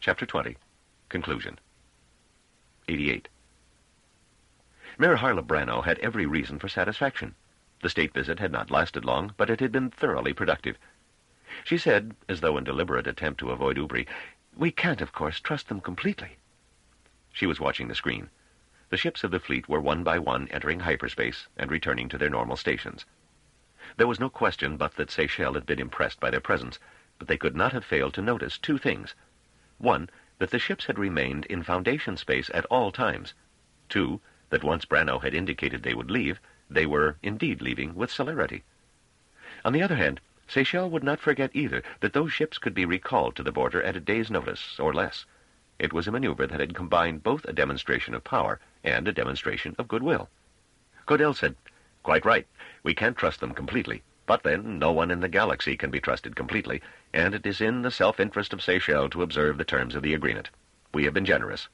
Chapter 20. Conclusion. 88. Mayor Harlip Brano had every reason for satisfaction. The state visit had not lasted long, but it had been thoroughly productive. She said, as though in deliberate attempt to avoid Ubri, "We can't, of course, trust them completely." She was watching the screen. The ships of the fleet were one by one entering hyperspace and returning to their normal stations. There was no question but that Seychelles had been impressed by their presence, but they could not have failed to notice two things. One, that the ships had remained in Foundation space at all times. Two, that once Brano had indicated they would leave, they were indeed leaving with celerity. On the other hand, Seychelles would not forget either that those ships could be recalled to the border at a day's notice, or less. It was a maneuver that had combined both a demonstration of power and a demonstration of goodwill. Codell said, "Quite right. We can't trust them completely. But then, no one in the galaxy can be trusted completely, and it is in the self-interest of Seychelles to observe the terms of the agreement. We have been generous."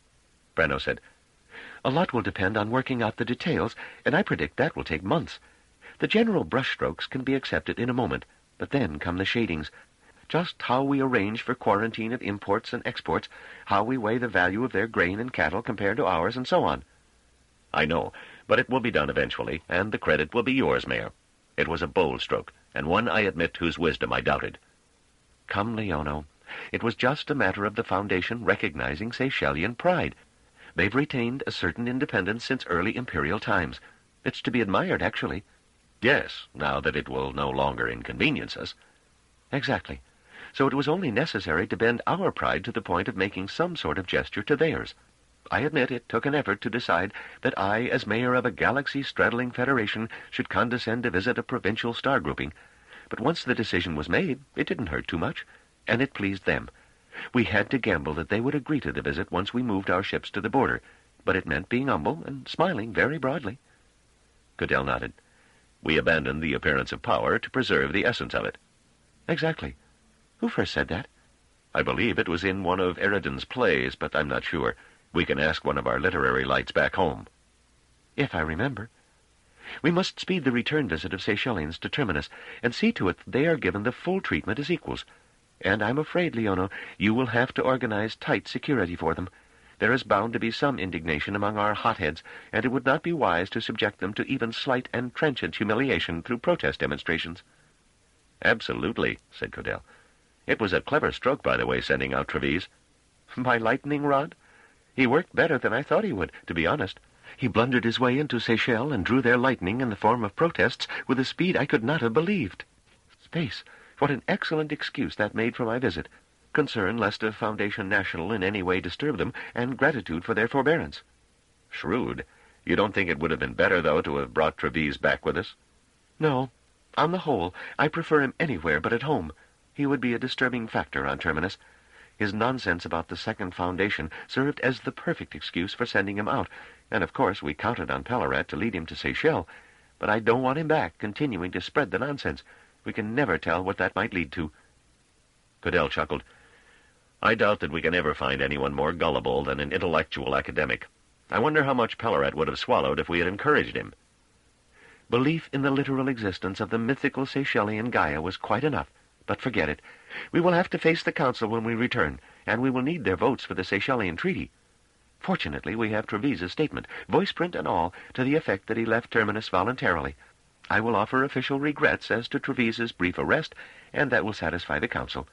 Brano said, "A lot will depend on working out the details, and I predict that will take months. The general brushstrokes can be accepted in a moment, but then come the shadings. Just how we arrange for quarantine of imports and exports, how we weigh the value of their grain and cattle compared to ours, and so on." "I know, but it will be done eventually, and the credit will be yours, Mayor. It was a bold stroke, and one, I admit, whose wisdom I doubted." "Come, Leono. It was just a matter of the Foundation recognizing Seychellian pride. They've retained a certain independence since early imperial times. It's to be admired, actually." "Yes, now that it will no longer inconvenience us." "Exactly. So it was only necessary to bend our pride to the point of making some sort of gesture to theirs. I admit it took an effort to decide that I, as mayor of a galaxy-straddling federation, should condescend to visit a provincial star grouping. But once the decision was made, it didn't hurt too much, and it pleased them. We had to gamble that they would agree to the visit once we moved our ships to the border, but it meant being humble and smiling very broadly." Codell nodded. "We abandoned the appearance of power to preserve the essence of it." "Exactly. Who first said that?" "I believe it was in one of Eridan's plays, but I'm not sure. We can ask one of our literary lights back home." "If I remember. We must speed the return visit of Seychellians to Terminus, and see to it that they are given the full treatment as equals. And I'm afraid, Leono, you will have to organize tight security for them. There is bound to be some indignation among our hotheads, and it would not be wise to subject them to even slight and transient humiliation through protest demonstrations." "Absolutely," said Codell. "It was a clever stroke, by the way, sending out Trevize." "My lightning rod? He worked better than I thought he would, to be honest. He blundered his way into Seychelles and drew their lightning in the form of protests with a speed I could not have believed. Space, what an excellent excuse that made for my visit. Concern lest a Foundation National in any way disturb them, and gratitude for their forbearance." "Shrewd. You don't think it would have been better, though, to have brought Trevize back with us?" "No. On the whole, I prefer him anywhere but at home. He would be a disturbing factor on Terminus. His nonsense about the Second Foundation served as the perfect excuse for sending him out, and of course we counted on Palarat to lead him to Seychelles. But I don't want him back, continuing to spread the nonsense. We can never tell what that might lead to." Codell chuckled. "I doubt that we can ever find anyone more gullible than an intellectual academic. I wonder how much Palarat would have swallowed if we had encouraged him." "Belief in the literal existence of the mythical Seychellian Gaia was quite enough, but forget it. We will have to face the Council when we return, and we will need their votes for the Seychellian Treaty. Fortunately, we have Trevise's statement, voice print and all, to the effect that he left Terminus voluntarily. I will offer official regrets as to Trevise's brief arrest, and that will satisfy the Council."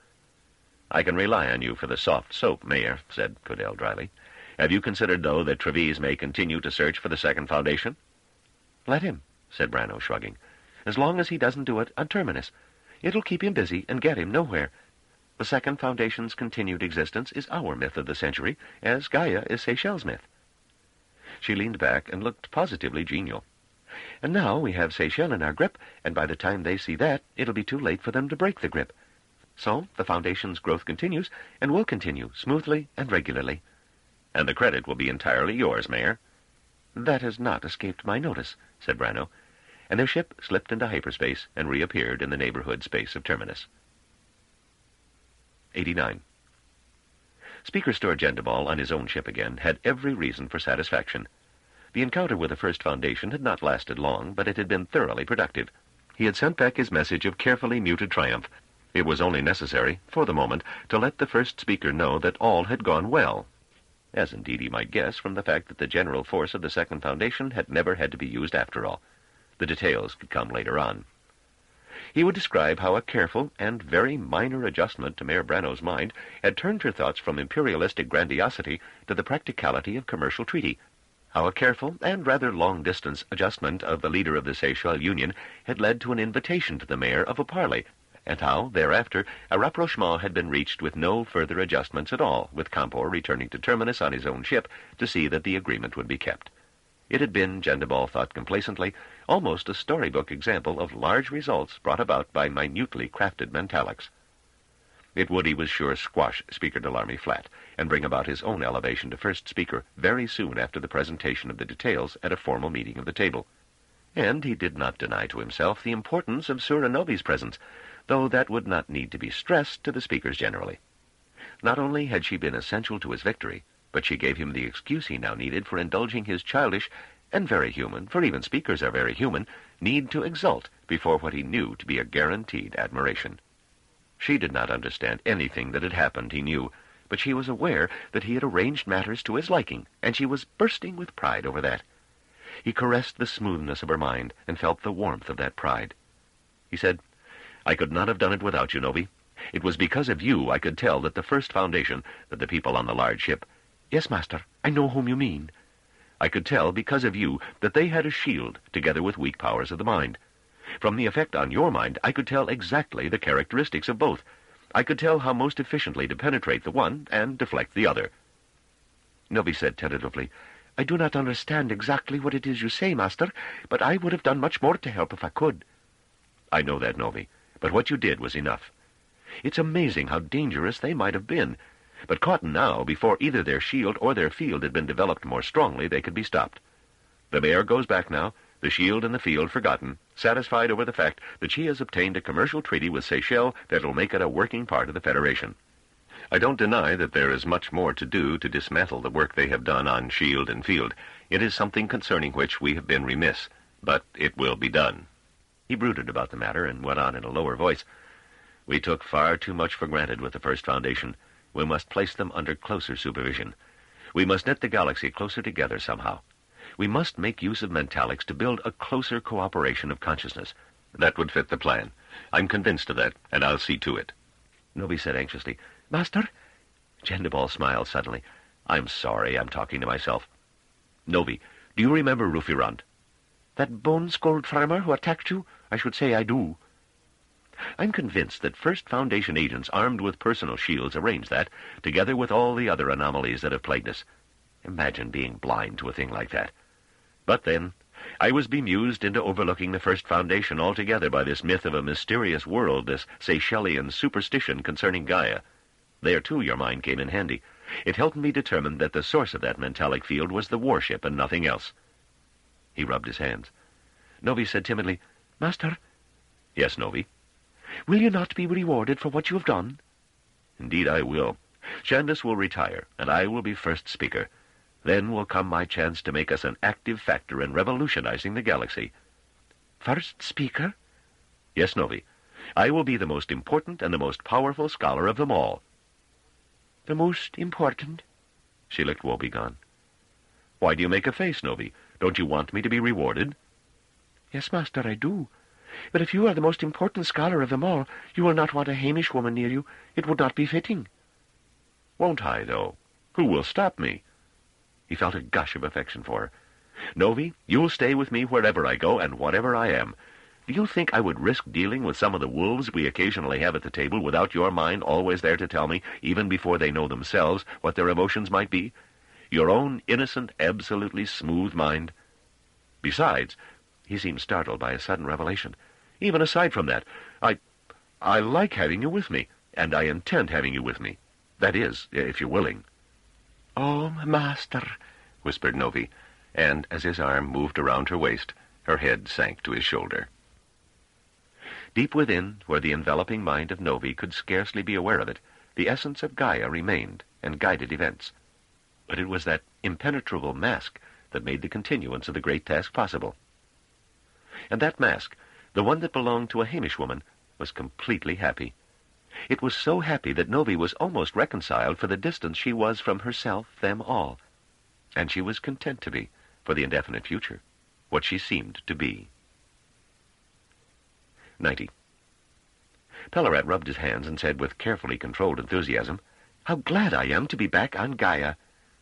"I can rely on you for the soft soap, Mayor," said Codell dryly. "Have you considered, though, that Trevize may continue to search for the Second Foundation?" "Let him," said Brano, shrugging. "As long as he doesn't do it on Terminus. It'll keep him busy and get him nowhere. The Second Foundation's continued existence is our myth of the century, as Gaia is Seychelles' myth." She leaned back and looked positively genial. "And now we have Seychelles in our grip, and by the time they see that, it'll be too late for them to break the grip. So the Foundation's growth continues, and will continue, smoothly and regularly." "And the credit will be entirely yours, Mayor." "That has not escaped my notice," said Brano, and their ship slipped into hyperspace and reappeared in the neighborhood space of Terminus. 89. Speaker Stor Gendebal, on his own ship again, had every reason for satisfaction. The encounter with the First Foundation had not lasted long, but it had been thoroughly productive. He had sent back his message of carefully muted triumph. It was only necessary, for the moment, to let the first speaker know that all had gone well, as indeed he might guess from the fact that the general force of the second foundation had never had to be used after all. The details could come later on. He would describe how a careful and very minor adjustment to Mayor Brano's mind had turned her thoughts from imperialistic grandiosity to the practicality of commercial treaty, how a careful and rather long-distance adjustment of the leader of the Seychelles Union had led to an invitation to the mayor of a parley, and how, thereafter, a rapprochement had been reached with no further adjustments at all, with Campor returning to Terminus on his own ship to see that the agreement would be kept. It had been, Gendebal thought complacently, almost a storybook example of large results brought about by minutely crafted mentalics. It would, he was sure, squash Speaker Delaarme flat, and bring about his own elevation to first speaker very soon after the presentation of the details at a formal meeting of the table. And he did not deny to himself the importance of Sura Novi's presence, though that would not need to be stressed to the speakers generally. Not only had she been essential to his victory, but she gave him the excuse he now needed for indulging his childish, and very human, for even speakers are very human, need to exult before what he knew to be a guaranteed admiration. She did not understand anything that had happened, he knew, but she was aware that he had arranged matters to his liking, and she was bursting with pride over that. He caressed the smoothness of her mind, and felt the warmth of that pride. He said, "I could not have done it without you, Novi. It was because of you I could tell that the first foundation, that the people on the large ship—" "Yes, master, I know whom you mean." "I could tell, because of you, that they had a shield, together with weak powers of the mind. From the effect on your mind, I could tell exactly the characteristics of both. I could tell how most efficiently to penetrate the one and deflect the other." Novi said tentatively, "I do not understand exactly what it is you say, master, but I would have done much more to help if I could." "I know that, Novi, but what you did was enough. It's amazing how dangerous they might have been, but caught now, before either their shield or their field had been developed more strongly, they could be stopped. The mayor goes back now, the shield and the field forgotten, satisfied over the fact that she has obtained a commercial treaty with Seychelles that will make it a working part of the Federation. I don't deny that there is much more to do to dismantle the work they have done on shield and field. It is something concerning which we have been remiss, but it will be done." He brooded about the matter and went on in a lower voice, "We took far too much for granted with the First Foundation. We must place them under closer supervision. We must knit the galaxy closer together somehow. We must make use of mentalics to build a closer cooperation of consciousness. That would fit the plan. I'm convinced of that, and I'll see to it." Novi said anxiously, "Master?" Gendebal smiled suddenly. "I'm sorry, I'm talking to myself. Novi, do you remember Rufirant?" "That bone-skulled farmer who attacked you? I should say I do." "I'm convinced that First Foundation agents armed with personal shields arranged that, together with all the other anomalies that have plagued us. Imagine being blind to a thing like that. But then, I was bemused into overlooking the First Foundation altogether by this myth of a mysterious world, this Seychellian superstition concerning Gaia. There, too, your mind came in handy. It helped me determine that the source of that mentalic field was the warship and nothing else." He rubbed his hands. Novi said timidly, "Master?" "Yes, Novi?" "Will you not be rewarded for what you have done?" "Indeed I will. Shandus will retire, and I will be first speaker. Then will come my chance to make us an active factor in revolutionizing the galaxy." "First speaker?" "Yes, Novi. I will be the most important and the most powerful scholar of them all." "The most important?" She looked woebegone. "Why do you make a face, Novi? Don't you want me to be rewarded?" "Yes, master, I do. But if you are the most important scholar of them all, you will not want a Hamish woman near you. It would not be fitting." "Won't I, though? Who will stop me?" He felt a gush of affection for her. "Novi, you'll stay with me wherever I go and whatever I am. Do you think I would risk dealing with some of the wolves we occasionally have at the table without your mind always there to tell me, even before they know themselves, what their emotions might be? Your own innocent, absolutely smooth mind. Besides," he seemed startled by a sudden revelation, "even aside from that, I like having you with me, and I intend having you with me. That is, if you're willing." "Oh, master," whispered Novi, and as his arm moved around her waist, her head sank to his shoulder. Deep within, where the enveloping mind of Novi could scarcely be aware of it, the essence of Gaia remained and guided events. But it was that impenetrable mask that made the continuance of the great task possible. And that mask, the one that belonged to a Hamish woman, was completely happy. It was so happy that Novi was almost reconciled for the distance she was from herself, them all. And she was content to be, for the indefinite future, what she seemed to be. 90. Pellarat rubbed his hands and said with carefully controlled enthusiasm, "How glad I am to be back on Gaia."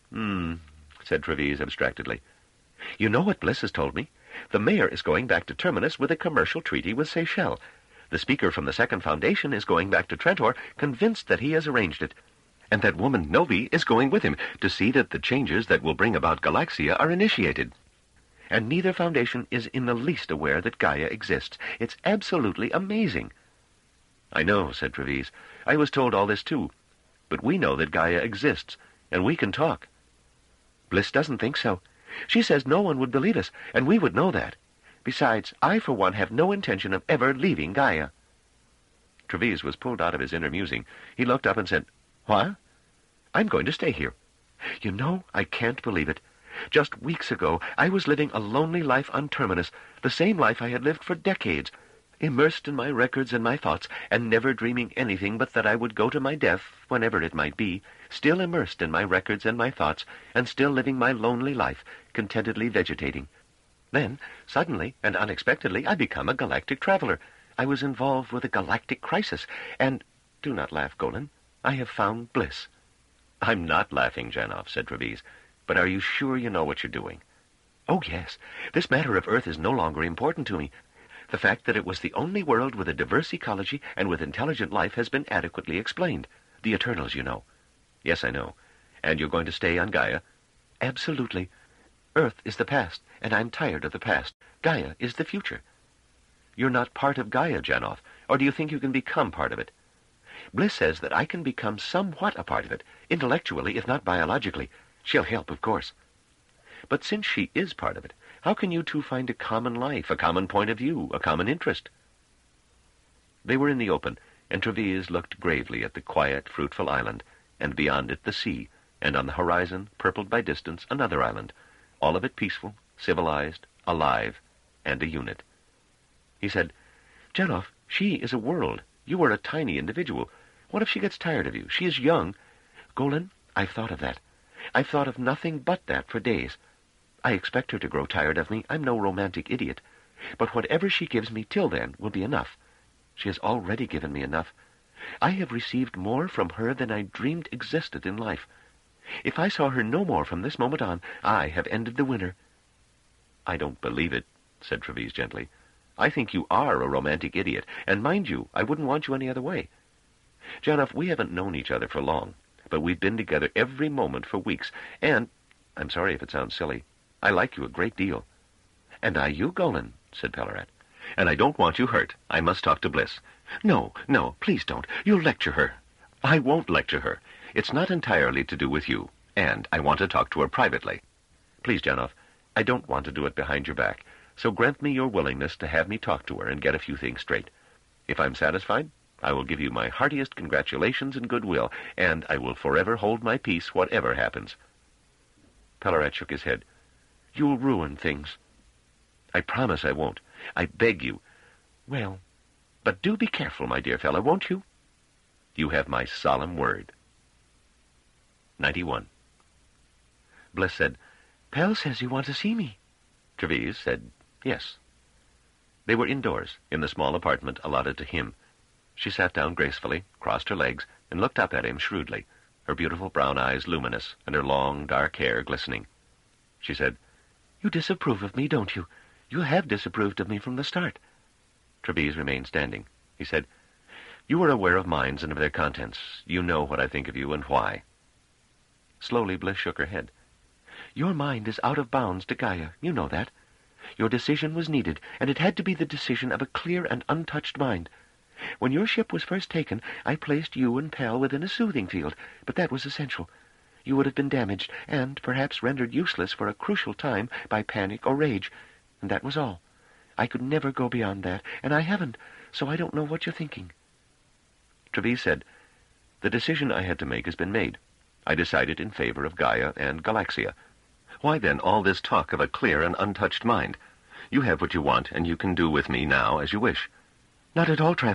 Said Treves abstractedly. "You know what Bliss has told me? The mayor is going back to Terminus with a commercial treaty with Seychelles. The speaker from the Second Foundation is going back to Trentor, convinced that he has arranged it. And that woman Novi is going with him to see that the changes that will bring about Galaxia are initiated. And neither foundation is in the least aware that Gaia exists. It's absolutely amazing." "I know," said Treves. "I was told all this too. But we know that Gaia exists, and we can talk." "Bliss doesn't think so. She says no one would believe us, and we would know that. Besides, I, for one, have no intention of ever leaving Gaia." Treves was pulled out of his inner musing. He looked up and said, "What?" "I'm going to stay here. You know, I can't believe it. Just weeks ago, I was living a lonely life on Terminus, the same life I had lived for decades, immersed in my records and my thoughts, and never dreaming anything but that I would go to my death, whenever it might be, still immersed in my records and my thoughts, and still living my lonely life, contentedly vegetating. Then, suddenly and unexpectedly, I become a galactic traveler. I was involved with a galactic crisis, and, do not laugh, Golan, I have found Bliss." "I'm not laughing, Janov," said Treves. "But are you sure you know what you're doing?" "Oh, yes. This matter of Earth is no longer important to me. The fact that it was the only world with a diverse ecology and with intelligent life has been adequately explained. The Eternals, you know." "Yes, I know. And you're going to stay on Gaia?" "Absolutely. Earth is the past, and I'm tired of the past. Gaia is the future." "You're not part of Gaia, Janov, or do you think you can become part of it?" "Bliss says that I can become somewhat a part of it, intellectually, if not biologically. She'll help, of course." "But since she is part of it, how can you two find a common life, a common point of view, a common interest?" They were in the open, and Treves looked gravely at the quiet, fruitful island, and beyond it the sea, and on the horizon, purpled by distance, another island, all of it peaceful, civilized, alive, and a unit. He said, "Janov, she is a world. You are a tiny individual. What if she gets tired of you? She is young." "Golan, I've thought of that. I've thought of nothing but that for days. I expect her to grow tired of me. I'm no romantic idiot. But whatever she gives me till then will be enough. She has already given me enough. I have received more from her than I dreamed existed in life. If I saw her no more from this moment on, I have ended the winter." "I don't believe it," said Treves gently. "I think you are a romantic idiot, and mind you, I wouldn't want you any other way. Janov, we haven't known each other for long, but we've been together every moment for weeks, and, I'm sorry if it sounds silly, I like you a great deal." "And I you, Golan," said Pellarat. "And I don't want you hurt. I must talk to Bliss." No, please don't. You'll lecture her." "I won't lecture her. It's not entirely to do with you, and I want to talk to her privately. Please, Janov, I don't want to do it behind your back, so grant me your willingness to have me talk to her and get a few things straight. If I'm satisfied, I will give you my heartiest congratulations and goodwill, and I will forever hold my peace whatever happens." Pellarat shook his head. "You'll ruin things." "I promise I won't. I beg you." "Well, but do be careful, my dear fellow, won't you?" "You have my solemn word." 91. Bliss said, "Pell says you want to see me." Treves said, "Yes." They were indoors, in the small apartment allotted to him. She sat down gracefully, crossed her legs, and looked up at him shrewdly, her beautiful brown eyes luminous, and her long, dark hair glistening. She said, "You disapprove of me, don't you? You have disapproved of me from the start." Treves remained standing. He said, "You are aware of minds and of their contents. You know what I think of you and why." Slowly, Bliss shook her head. "Your mind is out of bounds to Gaia. You know that. Your decision was needed, and it had to be the decision of a clear and untouched mind. When your ship was first taken, I placed you and Pell within a soothing field, but that was essential. You would have been damaged, and perhaps rendered useless for a crucial time by panic or rage, and that was all. I could never go beyond that, and I haven't, so I don't know what you're thinking." Treves said, "The decision I had to make has been made. I decided in favor of Gaia and Galaxia. Why then all this talk of a clear and untouched mind? You have what you want, and you can do with me now as you wish." "Not at all, Trev.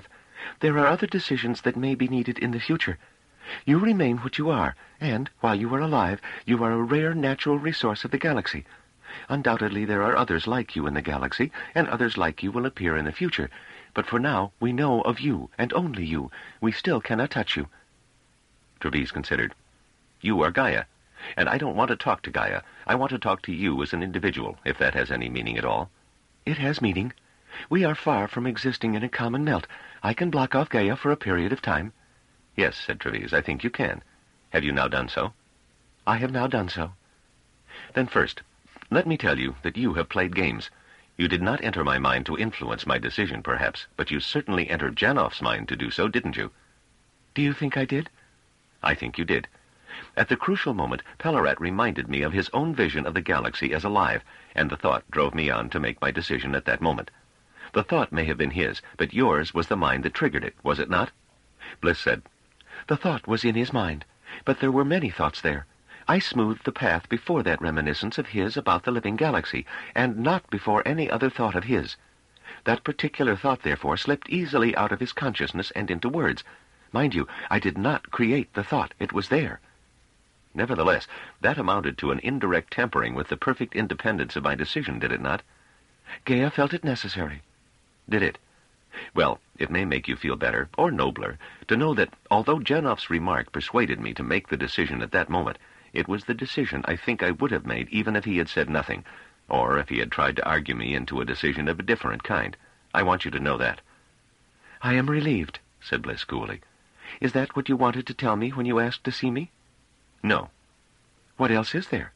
There are other decisions that may be needed in the future. You remain what you are, and, while you are alive, you are a rare natural resource of the galaxy. Undoubtedly there are others like you in the galaxy, and others like you will appear in the future. But for now, we know of you, and only you. We still cannot touch you. Treves considered. You are Gaia, and I don't want to talk to Gaia. I want to talk to you as an individual, if that has any meaning at all. It has meaning. We are far from existing in a common melt. I can block off Gaia for a period of time. Yes, said Treves, I think you can. Have you now done so? I have now done so. Then first, let me tell you that you have played games. You did not enter my mind to influence my decision, perhaps, but you certainly entered Janoff's mind to do so, didn't you? Do you think I did? I think you did. At the crucial moment, Pellerat reminded me of his own vision of the galaxy as alive, and the thought drove me on to make my decision at that moment. The thought may have been his, but yours was the mind that triggered it, was it not? Bliss said, The thought was in his mind, but there were many thoughts there. I smoothed the path before that reminiscence of his about the living galaxy, and not before any other thought of his. That particular thought, therefore, slipped easily out of his consciousness and into words. Mind you, I did not create the thought. It was there. Nevertheless, that amounted to an indirect tampering with the perfect independence of my decision, did it not? Gaia felt it necessary. Did it? Well, it may make you feel better, or nobler, to know that, although Janoff's remark persuaded me to make the decision at that moment, it was the decision I think I would have made even if he had said nothing, or if he had tried to argue me into a decision of a different kind. I want you to know that. I am relieved, said Bliss coolly. Is that what you wanted to tell me when you asked to see me? No. What else is there?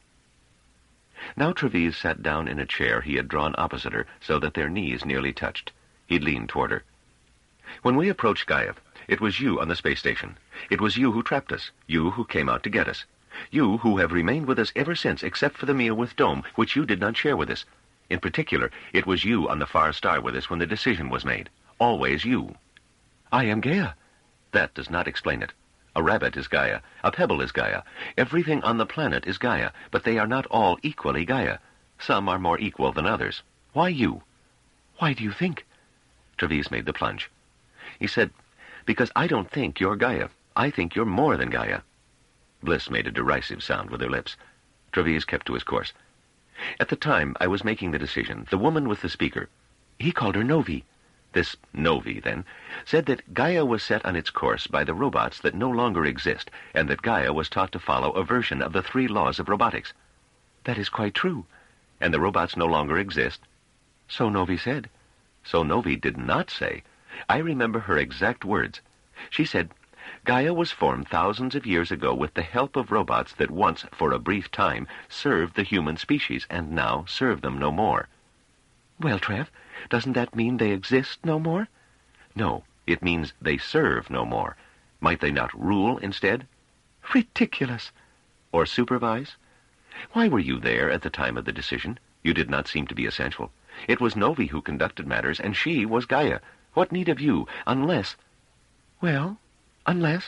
Now Treves sat down in a chair he had drawn opposite her so that their knees nearly touched. He leaned toward her. When we approached Gaia, it was you on the space station. It was you who trapped us, you who came out to get us. You who have remained with us ever since, except for the meal with Dome, which you did not share with us. In particular, it was you on the far star with us when the decision was made. Always you. I am Gaia. That does not explain it. A rabbit is Gaia. A pebble is Gaia. Everything on the planet is Gaia, but they are not all equally Gaia. Some are more equal than others. Why you? Why do you think? Treves made the plunge. He said, Because I don't think you're Gaia. I think you're more than Gaia. Bliss made a derisive sound with her lips. Treves kept to his course. At the time I was making the decision, the woman with the speaker, he called her Novi. This Novi, then, said that Gaia was set on its course by the robots that no longer exist, and that Gaia was taught to follow a version of the 3 laws of robotics. That is quite true. And the robots no longer exist? So Novi said. So Novi did not say. I remember her exact words. She said, Gaia was formed thousands of years ago with the help of robots that once, for a brief time, served the human species, and now serve them no more. Well, Trev, doesn't that mean they exist no more? No, it means they serve no more. Might they not rule instead? Ridiculous. Or supervise? Why were you there at the time of the decision? You did not seem to be essential. It was Novi who conducted matters, and she was Gaia. What need of you, unless... Well, unless...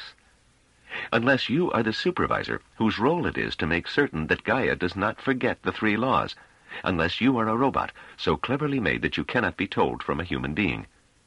Unless you are the supervisor, whose role it is to make certain that Gaia does not forget the 3 laws. Unless you are a robot, so cleverly made that you cannot be told from a human being.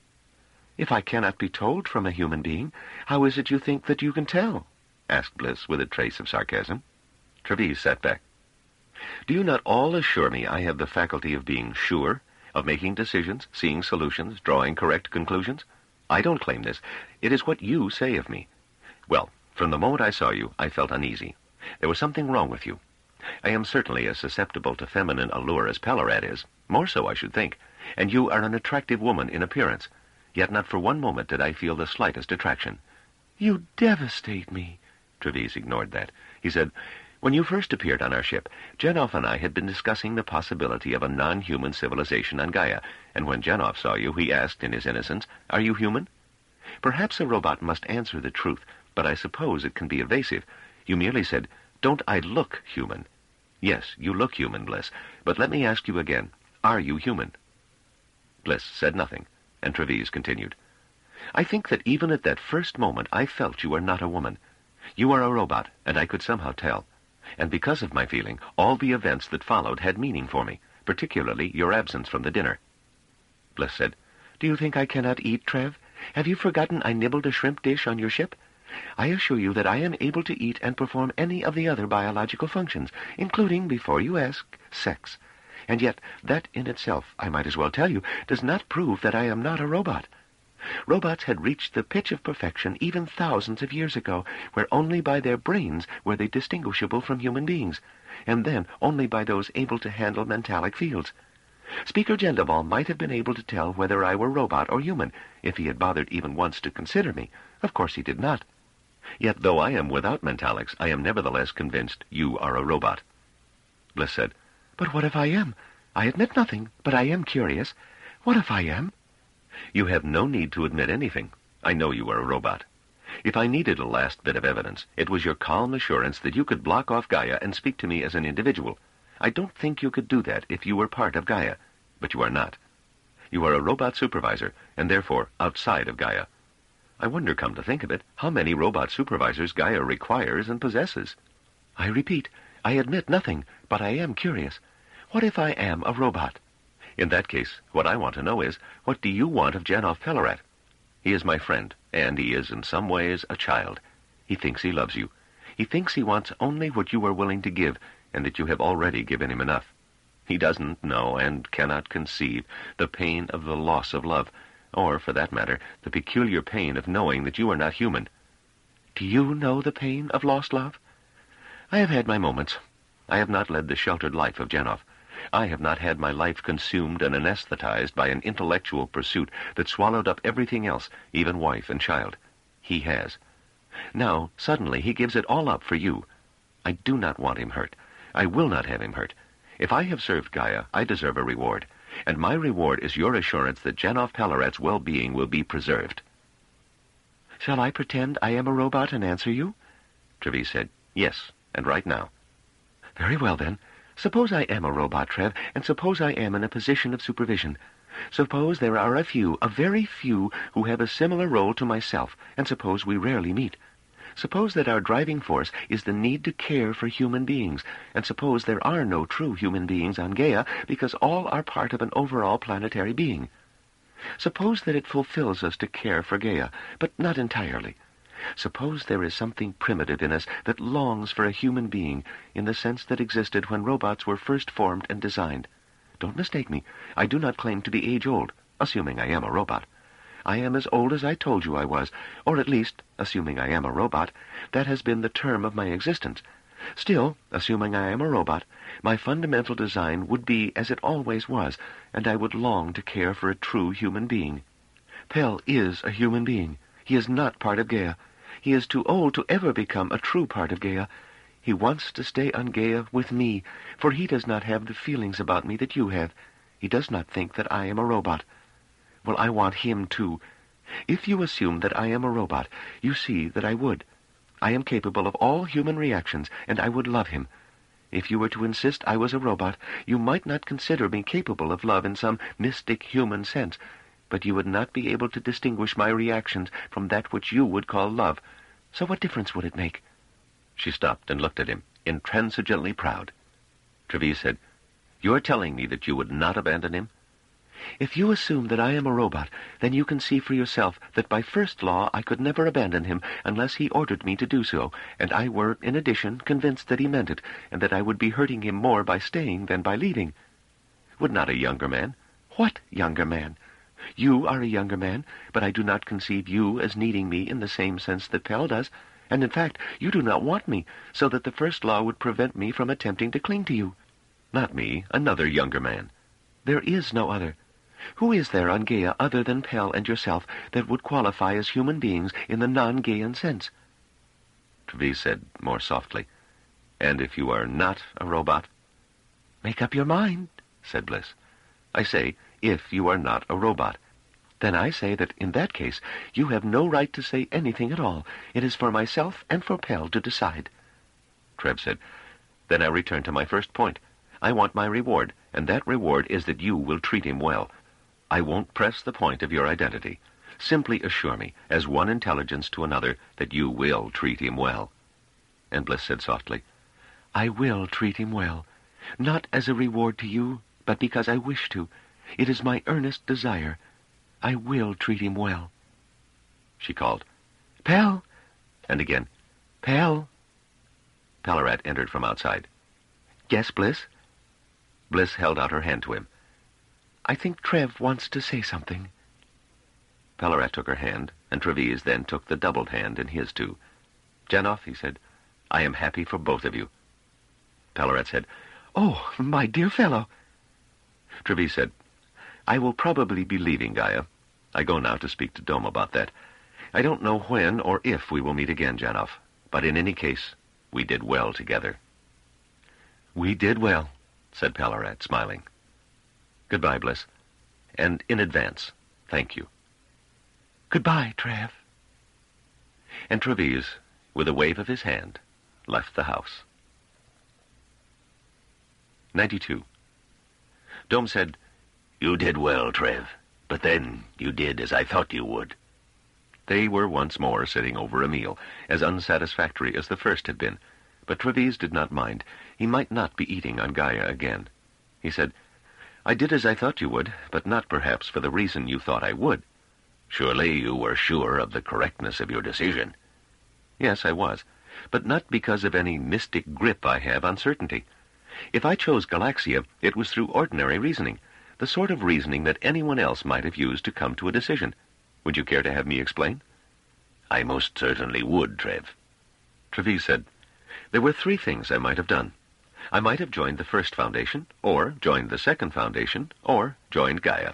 If I cannot be told from a human being, how is it you think that you can tell? Asked Bliss with a trace of sarcasm. Treves sat back. Do you not all assure me I have the faculty of being sure, of making decisions, seeing solutions, drawing correct conclusions? I don't claim this. It is what you say of me. Well, from the moment I saw you, I felt uneasy. There was something wrong with you. I am certainly as susceptible to feminine allure as Pellerat is, more so, I should think, and you are an attractive woman in appearance. Yet not for one moment did I feel the slightest attraction. You devastate me. Treves ignored that. He said, When you first appeared on our ship, Janoff and I had been discussing the possibility of a non-human civilization on Gaia, and when Janoff saw you, he asked in his innocence, Are you human? Perhaps a robot must answer the truth, but I suppose it can be evasive. You merely said, Don't I look human? Yes, you look human, Bliss, but let me ask you again, are you human? Bliss said nothing, and Treves continued. I think that even at that first moment I felt you were not a woman. You are a robot, and I could somehow tell. And because of my feeling, all the events that followed had meaning for me, particularly your absence from the dinner. Bliss said, Do you think I cannot eat, Trev? Have you forgotten I nibbled a shrimp dish on your ship? I assure you that I am able to eat and perform any of the other biological functions, including, before you ask, sex. And yet, that in itself, I might as well tell you, does not prove that I am not a robot. Robots had reached the pitch of perfection even thousands of years ago, where only by their brains were they distinguishable from human beings, and then only by those able to handle mentalic fields. Speaker Gendaval might have been able to tell whether I were robot or human, if he had bothered even once to consider me. Of course he did not. Yet, though I am without mentalics, I am nevertheless convinced you are a robot. Bliss said, But what if I am? I admit nothing, but I am curious. What if I am? You have no need to admit anything. I know you are a robot. If I needed a last bit of evidence, it was your calm assurance that you could block off Gaia and speak to me as an individual. I don't think you could do that if you were part of Gaia, but you are not. You are a robot supervisor, and therefore outside of Gaia. I wonder, come to think of it, how many robot supervisors Gaia requires and possesses. I repeat, I admit nothing, but I am curious. What if I am a robot? In that case, what I want to know is, what do you want of Janov Pellerat? He is my friend, and he is in some ways a child. He thinks he loves you. He thinks he wants only what you are willing to give, and that you have already given him enough. He doesn't know and cannot conceive the pain of the loss of love, or, for that matter, the peculiar pain of knowing that you are not human. Do you know the pain of lost love? I have had my moments. I have not led the sheltered life of Janov. I have not had my life consumed and anesthetized by an intellectual pursuit that swallowed up everything else, even wife and child. He has. Now, suddenly, he gives it all up for you. I do not want him hurt. I will not have him hurt. If I have served Gaia, I deserve a reward, and my reward is your assurance that Janov Pellerat's well-being will be preserved. Shall I pretend I am a robot and answer you? Treves said, Yes, and right now. Very well, then. Suppose I am a robot, Trev, and suppose I am in a position of supervision. Suppose there are a very few, who have a similar role to myself, and suppose we rarely meet. Suppose that our driving force is the need to care for human beings, and suppose there are no true human beings on Gaia because all are part of an overall planetary being. Suppose that it fulfills us to care for Gaia, but not entirely. Suppose there is something primitive in us that longs for a human being in the sense that existed when robots were first formed and designed. Don't mistake me. I do not claim to be age-old, assuming I am a robot. I am as old as I told you I was, or at least, assuming I am a robot, that has been the term of my existence. Still, assuming I am a robot, my fundamental design would be as it always was, and I would long to care for a true human being. Pell is a human being. He is not part of Gaia. He is too old to ever become a true part of Gaia. He wants to stay on Gaia with me, for he does not have the feelings about me that you have. He does not think that I am a robot. Well, I want him, too. If you assume that I am a robot, you see that I would. I am capable of all human reactions, and I would love him. If you were to insist I was a robot, you might not consider me capable of love in some mystic human sense, but you would not be able to distinguish my reactions from that which you would call love. So what difference would it make? She stopped and looked at him, intransigently proud. Treves said, You are telling me that you would not abandon him? If you assume that I am a robot, then you can see for yourself that by first law I could never abandon him unless he ordered me to do so, and I were, in addition, convinced that he meant it, and that I would be hurting him more by staying than by leaving. Would not a younger man? What younger man? You are a younger man, but I do not conceive you as needing me in the same sense that Pell does, and in fact you do not want me, so that the first law would prevent me from attempting to cling to you. Not me, another younger man. There is no other. Who is there on Gaia other than Pell and yourself that would qualify as human beings in the non-Gaian sense? Treves said more softly, And if you are not a robot? Make up your mind, said Bliss. I say, if you are not a robot. Then I say that in that case you have no right to say anything at all. It is for myself and for Pell to decide. Trev said, Then I return to my first point. I want my reward, and that reward is that you will treat him well. I won't press the point of your identity. Simply assure me, as one intelligence to another, that you will treat him well. And Bliss said softly, I will treat him well, not as a reward to you, but because I wish to. It is my earnest desire. I will treat him well. she called. "Pell!" And again, "Pell!" Ballarat entered from outside. "Yes, Bliss?" Bliss held out her hand to him. "I think Trev wants to say something." Ballarat took her hand, and Treves then took the doubled hand in his too. "Janoff," he said, "I am happy for both of you." Ballarat said, "Oh, my dear fellow." Treves said, "I will probably be leaving Gaia. I go now to speak to Dome about that. I don't know when or if we will meet again, Janoff, but in any case, we did well together." "We did well," said Ballarat, smiling. "Goodbye, Bliss. And in advance, thank you." "Goodbye, Trev." And Treves, with a wave of his hand, left the house. 92. Dome said, "You did well, Trev, but then you did as I thought you would." They were once more sitting over a meal, as unsatisfactory as the first had been, but Treves did not mind. He might not be eating on Gaia again. He said, "I did as I thought you would, but not perhaps for the reason you thought I would." "Surely you were sure of the correctness of your decision." "Yes, I was, but not because of any mystic grip I have on certainty. If I chose Galaxia, it was through ordinary reasoning, the sort of reasoning that anyone else might have used to come to a decision. Would you care to have me explain?" "I most certainly would, Trev." Treves said, "There were 3 things I might have done. I might have joined the first foundation, or joined the second foundation, or joined Gaia.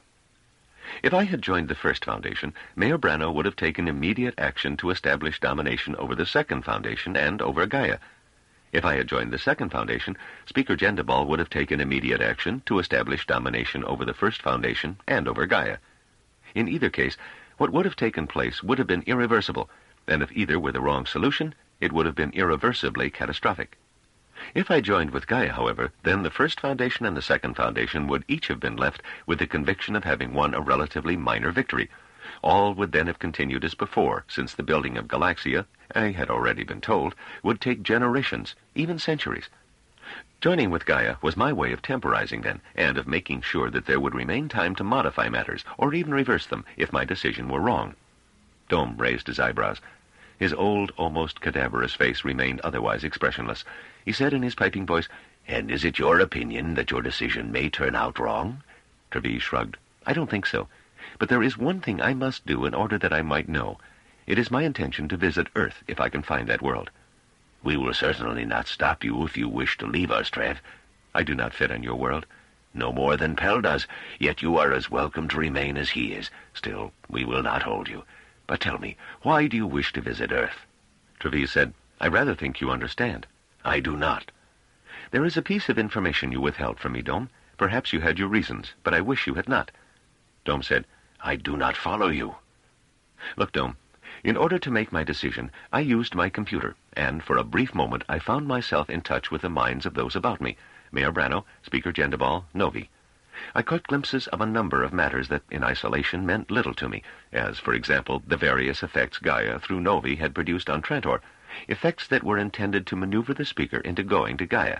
If I had joined the first foundation, Mayor Brano would have taken immediate action to establish domination over the second foundation and over Gaia. If I had joined the second foundation, Speaker Jendebal would have taken immediate action to establish domination over the first foundation and over Gaia. In either case, what would have taken place would have been irreversible, and if either were the wrong solution, it would have been irreversibly catastrophic. If I joined with Gaia, however, then the first foundation and the second foundation would each have been left with the conviction of having won a relatively minor victory. All would then have continued as before, since the building of Galaxia, I had already been told, would take generations, even centuries. Joining with Gaia was my way of temporizing then, and of making sure that there would remain time to modify matters, or even reverse them, if my decision were wrong." Dome raised his eyebrows. His old, almost cadaverous face remained otherwise expressionless. He said in his piping voice, "And is it your opinion that your decision may turn out wrong?" Treves shrugged. "I don't think so. But there is one thing I must do in order that I might know. It is my intention to visit Earth, if I can find that world." "We will certainly not stop you if you wish to leave us, Trev." "I do not fit on your world." "No more than Pell does, yet you are as welcome to remain as he is. Still, we will not hold you. But tell me, why do you wish to visit Earth?" Treves said, "I rather think you understand." "I do not." "There is a piece of information you withheld from me, Dome. Perhaps you had your reasons, but I wish you had not." Dome said, "I do not follow you." "Look, Dome, in order to make my decision, I used my computer, and for a brief moment I found myself in touch with the minds of those about me, Mayor Brano, Speaker Jendebal, Novi. I caught glimpses of a number of matters that in isolation meant little to me, as, for example, the various effects Gaia through Novi had produced on Trantor, effects that were intended to maneuver the Speaker into going to Gaia."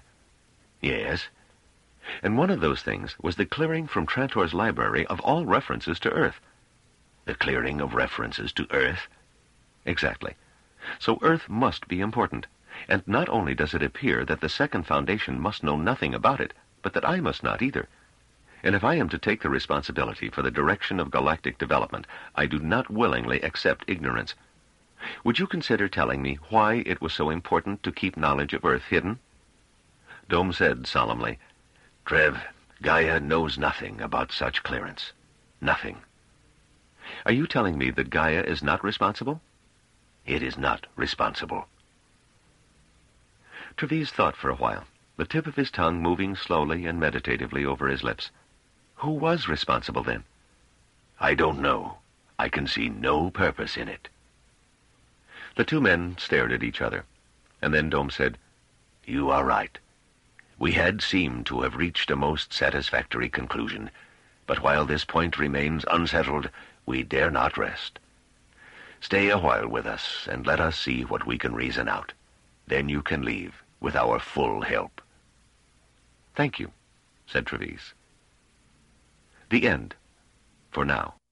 "Yes." "And one of those things was the clearing from Trantor's library of all references to Earth." "The clearing of references to Earth?" "Exactly. So Earth must be important, and not only does it appear that the Second Foundation must know nothing about it, but that I must not either. And if I am to take the responsibility for the direction of galactic development, I do not willingly accept ignorance. Would you consider telling me why it was so important to keep knowledge of Earth hidden?" Dome said solemnly, "Trev, Gaia knows nothing about such clearance. Nothing." "Are you telling me that Gaia is not responsible?" "It is not responsible." Treves thought for a while, the tip of his tongue moving slowly and meditatively over his lips. Who was responsible then? "I don't know. I can see no purpose in it." The 2 men stared at each other, and then Dome said, "You are right. We had seemed to have reached a most satisfactory conclusion, but while this point remains unsettled, we dare not rest. Stay a while with us, and let us see what we can reason out. Then you can leave with our full help." "Thank you," said Treves. The end, for now.